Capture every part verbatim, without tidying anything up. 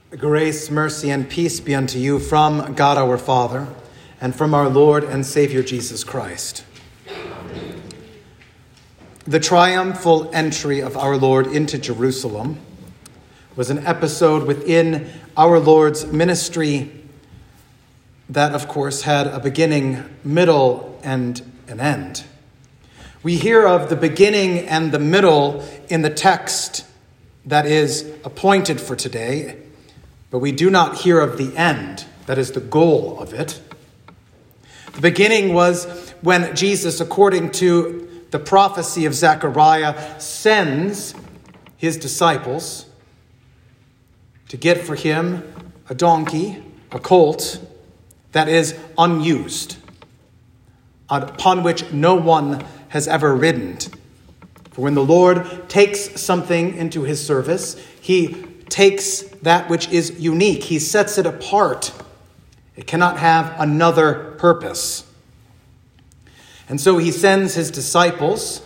Grace, mercy, and peace be unto you from God our Father and from our Lord and Savior Jesus Christ. Amen. The triumphal entry of our Lord into Jerusalem was an episode within our Lord's ministry that, of course, had a beginning, middle, and an end. We hear of the beginning and the middle in the text that is appointed for today, but we do not hear of the end, that is the goal of it. The beginning was when Jesus, according to the prophecy of Zechariah, sends his disciples to get for him a donkey, a colt, that is unused, upon which no one has ever ridden. For when the Lord takes something into his service, he takes that which is unique. He sets it apart. It cannot have another purpose. And so he sends his disciples.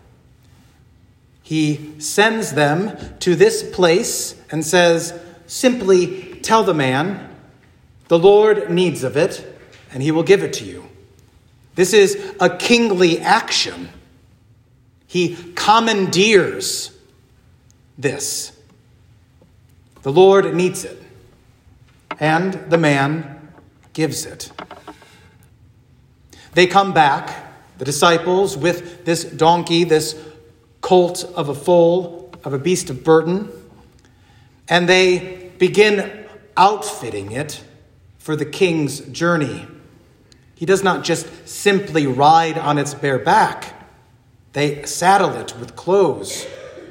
He sends them to this place and says, simply tell the man, the Lord needs of it, and he will give it to you. This is a kingly action. He commandeers this. The Lord needs it, and the man gives it. They come back, the disciples, with this donkey, this colt of a foal, of a beast of burden, and they begin outfitting it for the king's journey. He does not just simply ride on its bare back. They saddle it with clothes.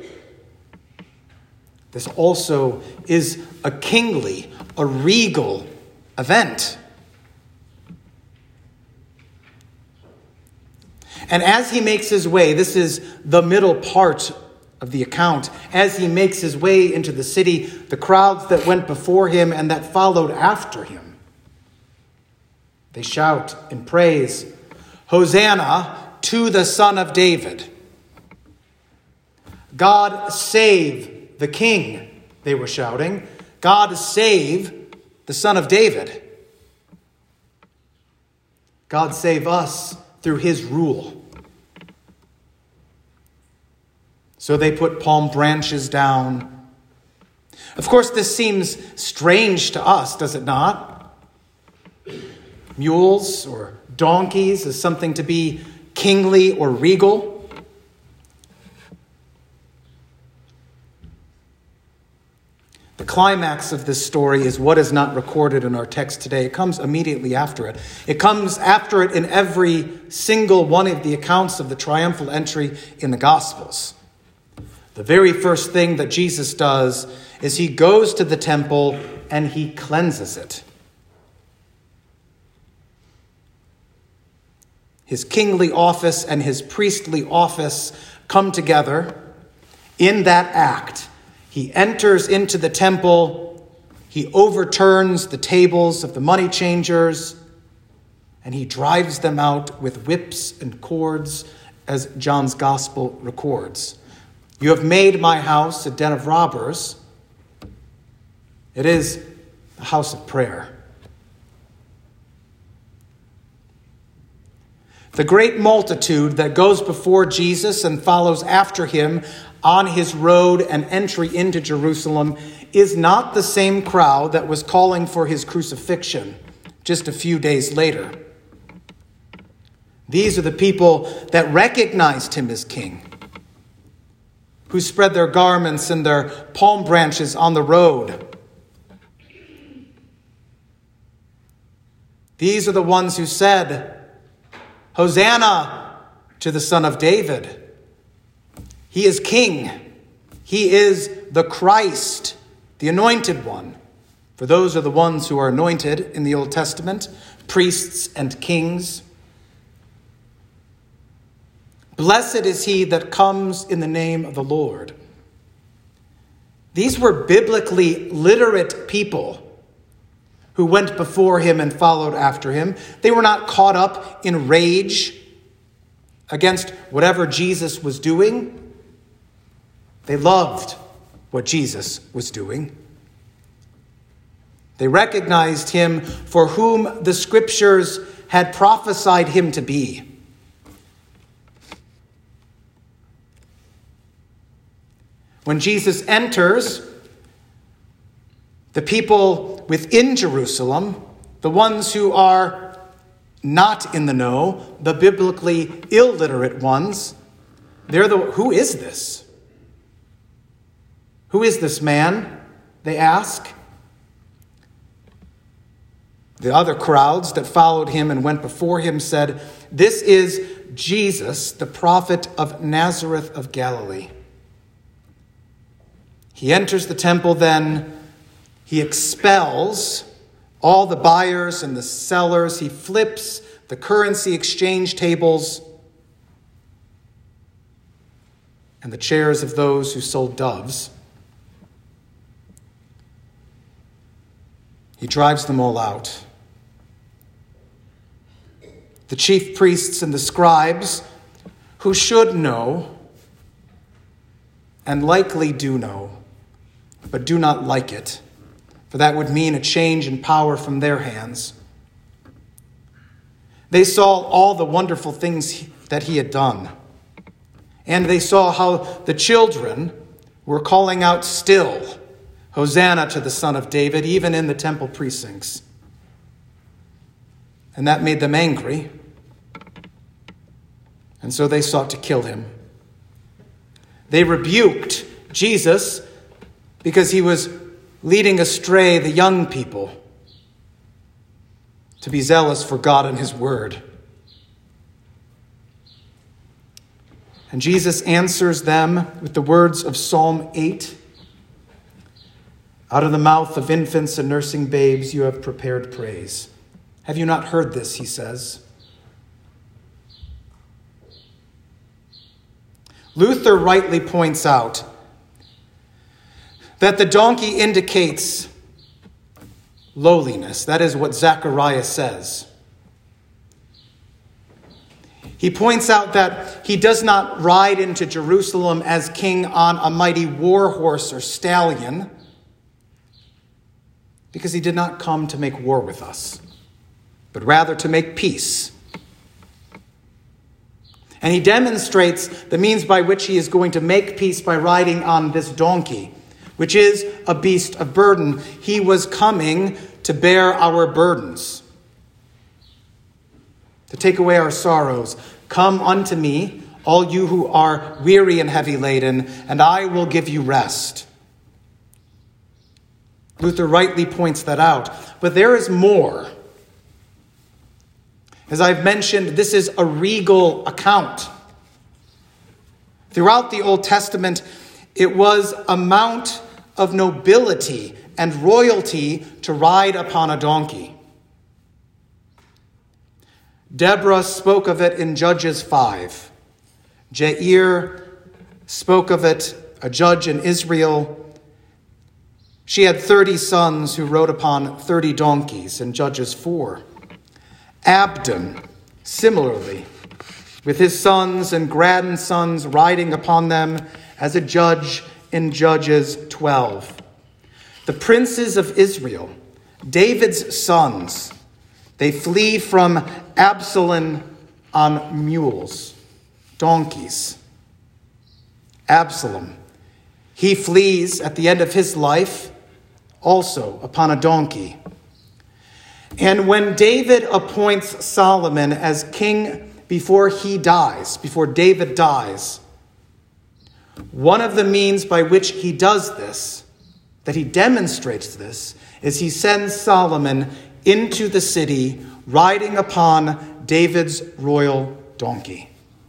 This also is a kingly, a regal event. And as he makes his way, this is the middle part of the account, as he makes his way into the city, the crowds that went before him and that followed after him, they shout in praise, Hosanna to the Son of David. God save the King, they were shouting. God save the Son of David. God save us through his rule. So they put palm branches down. Of course, this seems strange to us, does it not? Mules or donkeys is something to be kingly or regal. The climax of this story is what is not recorded in our text today. It comes immediately after it. It comes after it in every single one of the accounts of the triumphal entry in the Gospels. The very first thing that Jesus does is he goes to the temple and he cleanses it. His kingly office and his priestly office come together in that act. He enters into the temple, he overturns the tables of the money changers, and he drives them out with whips and cords, as John's gospel records. You have made my house a den of robbers. It is a house of prayer. The great multitude that goes before Jesus and follows after him on his road and entry into Jerusalem is not the same crowd that was calling for his crucifixion just a few days later. These are the people that recognized him as king, who spread their garments and their palm branches on the road. These are the ones who said, Hosanna to the Son of David. He is king. He is the Christ, the anointed one. For those are the ones who are anointed in the Old Testament, priests and kings. Blessed is he that comes in the name of the Lord. These were biblically literate people who went before him and followed after him. They were not caught up in rage against whatever Jesus was doing. They loved what Jesus was doing. They recognized him for whom the scriptures had prophesied him to be. When Jesus enters, the people within Jerusalem, the ones who are not in the know, the biblically illiterate ones, they're the, who is this? Who is this man? They ask. The other crowds that followed him and went before him said, "This is Jesus, the prophet of Nazareth of Galilee." He enters the temple then. He expels all the buyers and the sellers. He flips the currency exchange tables and the chairs of those who sold doves. He drives them all out. The chief priests and the scribes, who should know and likely do know, but do not like it, for that would mean a change in power from their hands. They saw all the wonderful things that he had done, and they saw how the children were calling out still, "Hosanna to the Son of David," even in the temple precincts. And that made them angry, and so they sought to kill him. They rebuked Jesus because he was leading astray the young people to be zealous for God and his word. And Jesus answers them with the words of Psalm eight. "Out of the mouth of infants and nursing babes you have prepared praise. Have you not heard this?" he says. Luther rightly points out that the donkey indicates lowliness. That is what Zechariah says. He points out that he does not ride into Jerusalem as king on a mighty war horse or stallion, because he did not come to make war with us, but rather to make peace. And he demonstrates the means by which he is going to make peace by riding on this donkey, which is a beast of burden. He was coming to bear our burdens, to take away our sorrows. "Come unto me, all you who are weary and heavy laden, and I will give you rest." Luther rightly points that out. But there is more. As I've mentioned, this is a regal account. Throughout the Old Testament, it was a mount of nobility and royalty to ride upon a donkey. Deborah spoke of it in Judges five. Jair spoke of it, a judge in Israel. She had thirty sons who rode upon thirty donkeys in Judges four. Abdon, similarly, with his sons and grandsons riding upon them as a judge in Judges twelve. The princes of Israel, David's sons, they flee from Absalom on mules, donkeys. Absalom, he flees at the end of his life also upon a donkey. And when David appoints Solomon as king before he dies, before David dies, one of the means by which he does this, that he demonstrates this, is he sends Solomon into the city riding upon David's royal donkey.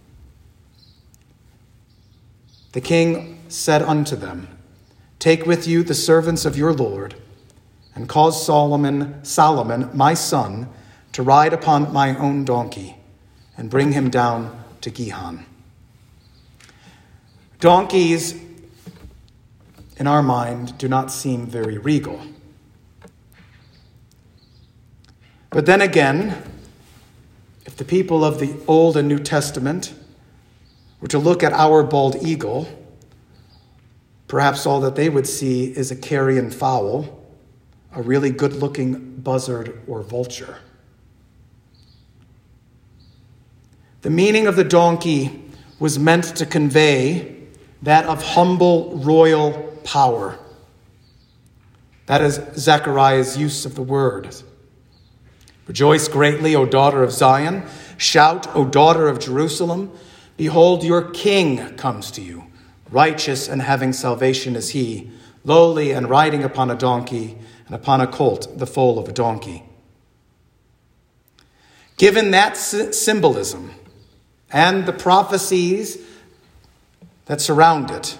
The king said unto them, "Take with you the servants of your Lord, and cause Solomon, Solomon, my son, to ride upon my own donkey, and bring him down to Gihon." Donkeys, in our mind, do not seem very regal. But then again, if the people of the Old and New Testament were to look at our bald eagle, perhaps all that they would see is a carrion fowl, a really good-looking buzzard or vulture. The meaning of the donkey was meant to convey that of humble royal power. That is Zechariah's use of the word. Rejoice greatly, O daughter of Zion. Shout, O daughter of Jerusalem. Behold, your king comes to you. Righteous and having salvation is he, lowly and riding upon a donkey, and upon a colt, the foal of a donkey. Given that symbolism and the prophecies that surround it,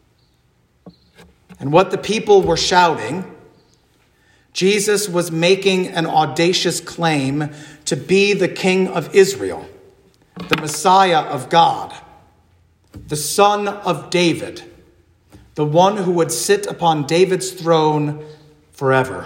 and what the people were shouting, Jesus was making an audacious claim to be the King of Israel, the Messiah of God, the Son of David, the one who would sit upon David's throne forever.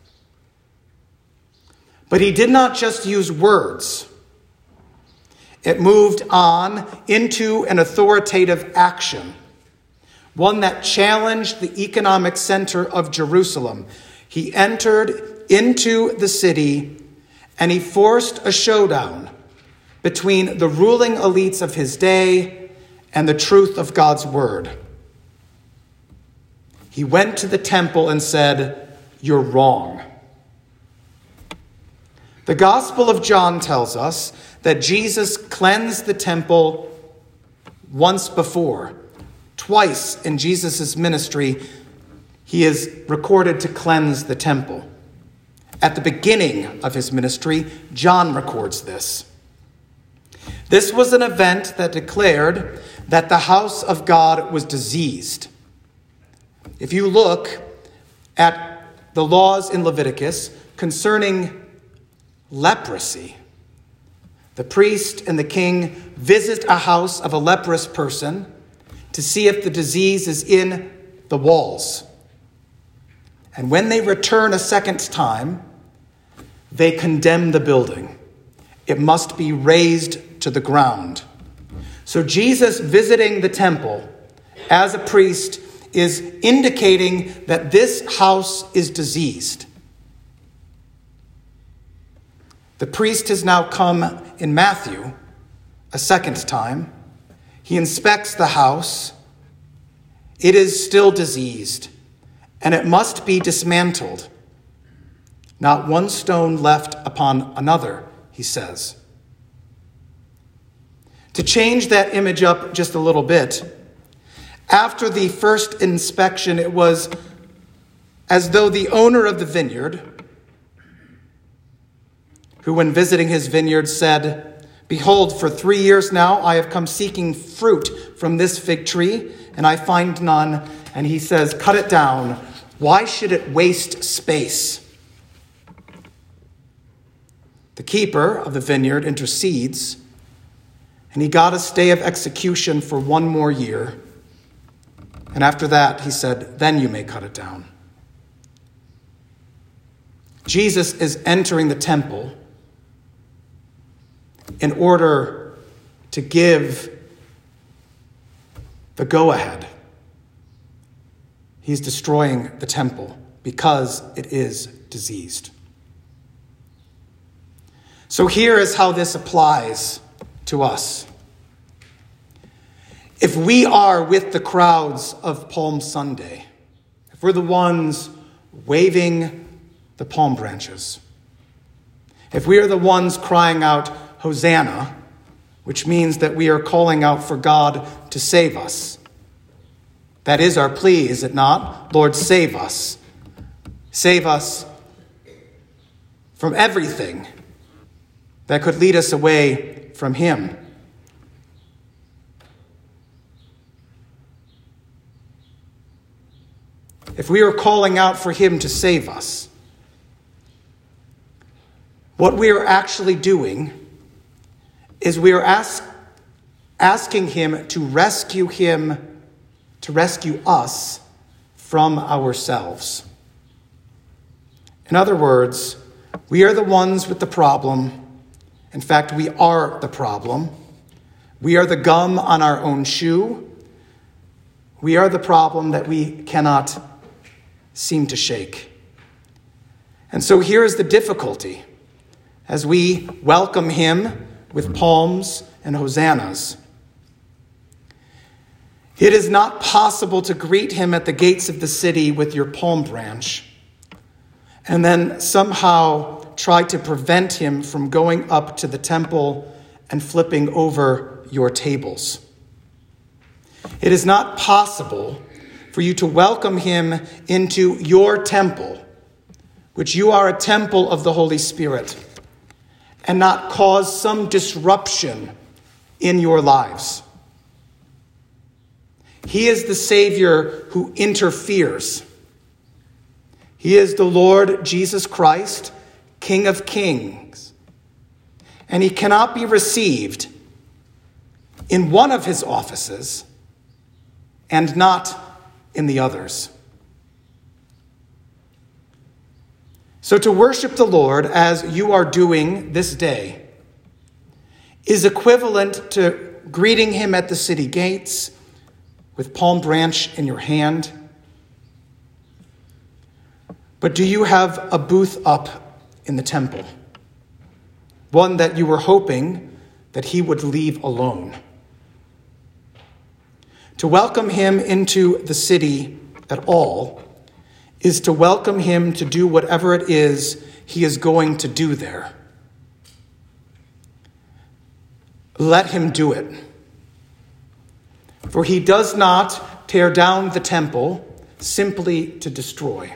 But he did not just use words. It moved on into an authoritative action, one that challenged the economic center of Jerusalem. He entered into the city and he forced a showdown between the ruling elites of his day and the truth of God's word. He went to the temple and said, "You're wrong." The Gospel of John tells us that Jesus cleansed the temple once before. Twice in Jesus' ministry, he is recorded to cleanse the temple. At the beginning of his ministry, John records this. This was an event that declared that the house of God was diseased. If you look at the laws in Leviticus concerning leprosy, the priest and the king visit a house of a leprous person to see if the disease is in the walls. And when they return a second time, they condemn the building. It must be razed to the ground. So Jesus visiting the temple as a priest is indicating that this house is diseased. The priest has now come in Matthew a second time. He inspects the house. It is still diseased, and it must be dismantled. Not one stone left upon another, he says. To change that image up just a little bit, after the first inspection, it was as though the owner of the vineyard, who when visiting his vineyard said, "Behold, for three years now I have come seeking fruit from this fig tree, and I find none." And he says, "Cut it down. Why should it waste space?" The keeper of the vineyard intercedes, and he got a stay of execution for one more year. And after that, he said, "Then you may cut it down." Jesus is entering the temple in order to give the go-ahead. He's destroying the temple because it is diseased. So here is how this applies to us. If we are with the crowds of Palm Sunday, if we're the ones waving the palm branches, if we are the ones crying out, "Hosanna," which means that we are calling out for God to save us. That is our plea, is it not? Lord, save us. Save us from everything that could lead us away from him. If we are calling out for him to save us, what we are actually doing is we are ask, asking him to rescue him, to rescue us from ourselves. In other words, we are the ones with the problem. In fact, we are the problem. We are the gum on our own shoe. We are the problem that we cannot seem to shake. And so here is the difficulty as we welcome him with palms and hosannas. It is not possible to greet him at the gates of the city with your palm branch and then somehow try to prevent him from going up to the temple and flipping over your tables. It is not possible for you to welcome him into your temple, which you are a temple of the Holy Spirit, and not cause some disruption in your lives. He is the Savior who interferes. He is the Lord Jesus Christ, King of Kings. And he cannot be received in one of his offices and not in the others. So to worship the Lord as you are doing this day is equivalent to greeting him at the city gates with palm branch in your hand. But do you have a booth up in the temple? One that you were hoping that he would leave alone. To welcome him into the city at all is to welcome him to do whatever it is he is going to do there. Let him do it. For he does not tear down the temple simply to destroy.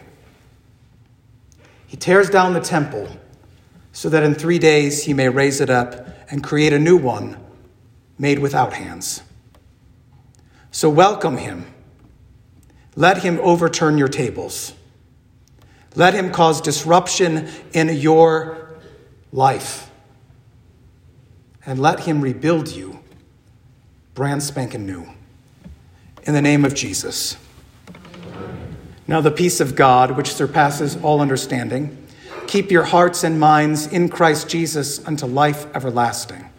He tears down the temple so that in three days he may raise it up and create a new one made without hands. So welcome him. Let him overturn your tables. Let him cause disruption in your life. And let him rebuild you brand spanking new. In the name of Jesus. Amen. Now the peace of God, which surpasses all understanding, keep your hearts and minds in Christ Jesus unto life everlasting.